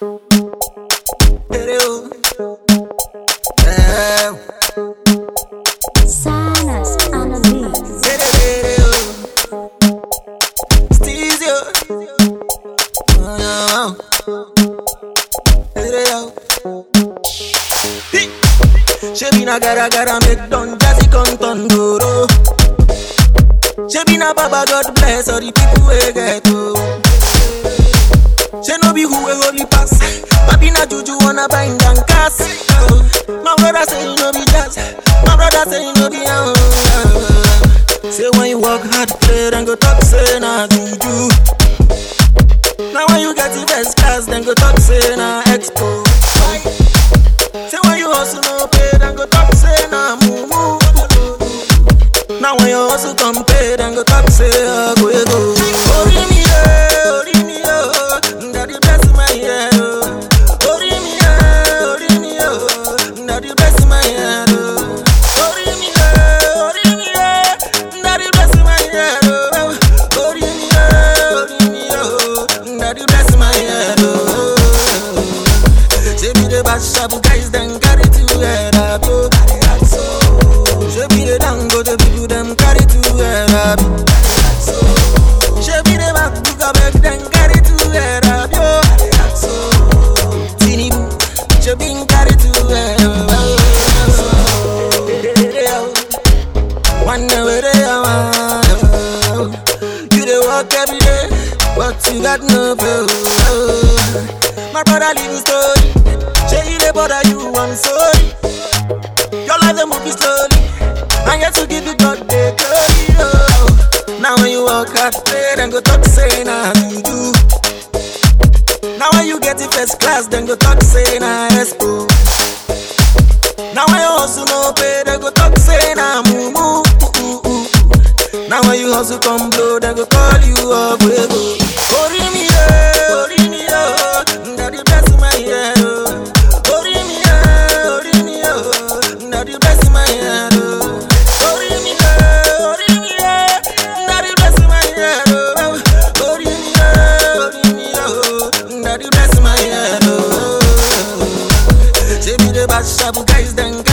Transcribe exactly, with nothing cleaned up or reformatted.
Sanas on the beat. Steezio. Shebi na gara gara make don jazzy con tondoro. Shebi na baba God bless all the people we get to. She no be who we holy pass. Papi na juju wanna bind and cast. My brother say you no be jazz. My brother say you no be young. Say when you work hard play then go talk say na juju. Now when you get the best class then go talk say na expo. Say when you hustle no pay then go talk say na mumu. Now when you hustle come pay then go talk say ah go go. Ori mi eh, ori mi oh, daddy bless my head oh. Ori mi eh, ori mi oh, daddy bless my head oh. Ori mi eh, ori mi eh, daddy bless my head oh. Ori mi eh, ori mi oh, daddy bless my head oh. Say be the bad sharp guys then carry together yo. Say be the dango the people them carry together. Say be the back book a beg then carry together yo. Tinibu, say be carry together. One way they are, you dey work every day, but you got no bill. My brother live story, say you dey bother you one sorry. Your life dey move slowly, and yet to give you God the glory. Oh. Now when you work hard, play, then go talk say na you do. Now when you get the first class, then go talk say na expo. Now when you hustle no pay, then go talk say na mumu. Now when you hustle come blow, then go call you up we go. Ori mi eh, ori mi oh, daddy bless my head oh. Ori mi eh, ori mi oh, daddy bless my head oh. Ori mi eh, ori mi eh, daddy bless my head oh. Ori mi eh, ori mi oh, daddy bless my head oh. Say be the bad sharp guys then